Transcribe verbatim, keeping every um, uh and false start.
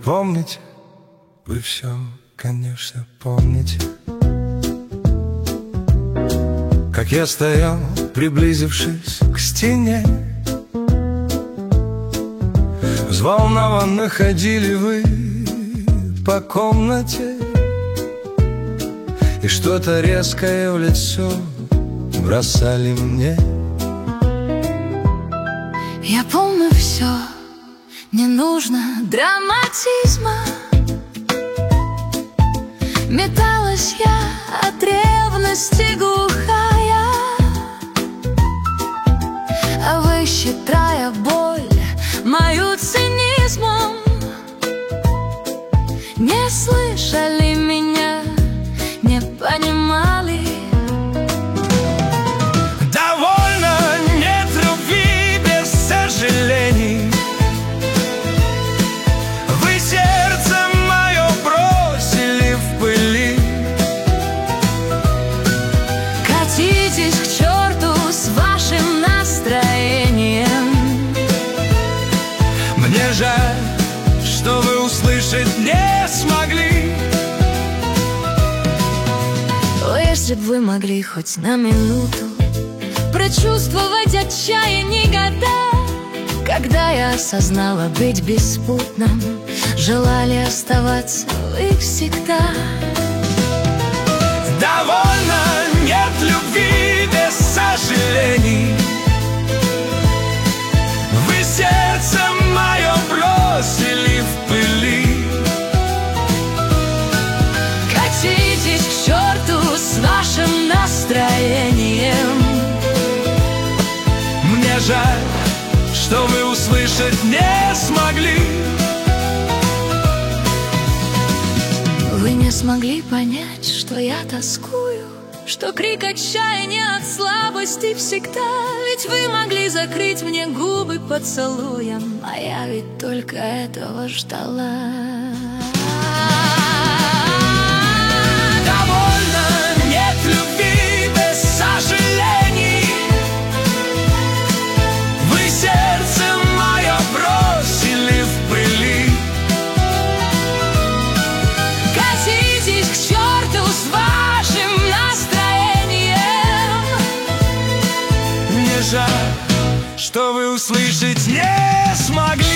помните, вы все, конечно, помните, как я стоял, приблизившись к стене. Взволнованно ходили вы по комнате, и что-то резкое в лицо бросали мне. Я помню все, не нужно драматизма. Металась я от ревности глухая, а вы, считая боль мою цинизмом, не слышали меня, не понимали. Довольно, нет любви без сожалений. Вы сердце мое бросили в пыли. Катитесь к черту с вашим настроением. Мне жаль, что вы услышать не смогли. О, если б вы могли хоть на минуту прочувствовать отчаяние года, когда я осознала быть беспутным, желали оставаться вы всегда. Довольно, нет любви без сожалений. Вы сердце мое бросили в пыли. Катитесь к черту с вашим настроением. Мне жаль, что вы услышать не смогли. Вы не смогли понять, что я тоскую, что крик отчаяния от слабости всегда. Ведь вы могли закрыть мне губы поцелуем, а я ведь только этого ждала. Довольно, нет любви без сожалений. Вы сердце мое бросили в пыли. Катитесь к черту с вашим настроением. Мне жаль, что вы услышать не смогли.